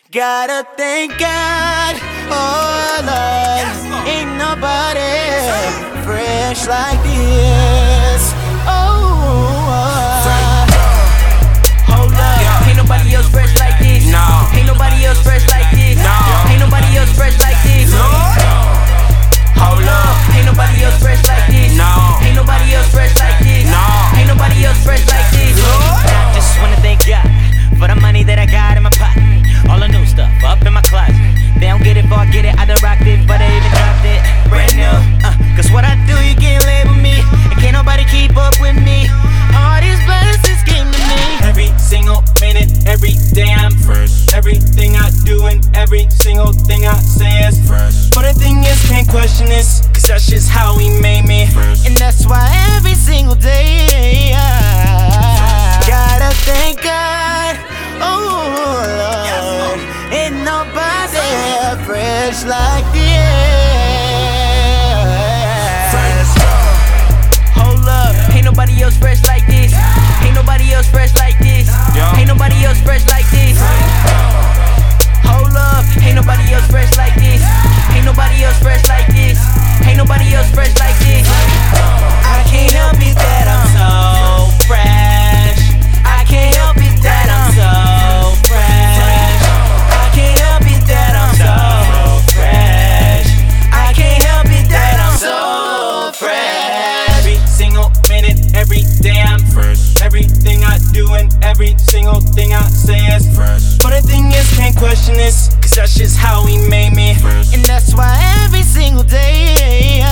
Gotta thank God, oh Lord, ain't nobody fresh like this. Hold up, ain't nobody else fresh like this. No. Ain't nobody else fresh like this. No. Ain't nobody else fresh like this. Hold up, ain't nobody else fresh like this. No. Ain't nobody else fresh like this. No. Ain't nobody else fresh like this. I just wanna thank God for the money that I got in my pocket. All the new stuff up in my closet. They don't get it, but I get it. I done rocked it, but they even dropped it brand new. Cause what I do, you can't label me, and can't nobody keep up with me. All these blessings came to me. Every single minute, every day I'm fresh. Everything I do and every single thing I say is fresh. But the thing is, can't question this, cause that's just how he made me fresh. And that's why every single day I gotta thank God, oh Lord, ain't nobody fresh like this. Hold up, ain't nobody else fresh like this. Ain't nobody else fresh like this. Ain't nobody else fresh like this. Hold up, ain't nobody else fresh like this. Ain't nobody else fresh like this. Ain't nobody else fresh like this. I can't help it that I'm so fresh. I can't help it that I'm so fresh. I can't help it that I'm so fresh. I can't help it that I'm so fresh. Every single minute, every day I'm fresh. Everything I do and every single thing I say is fresh. But the thing is, can't question this, cause that's just how he made me fresh. And that's why every single day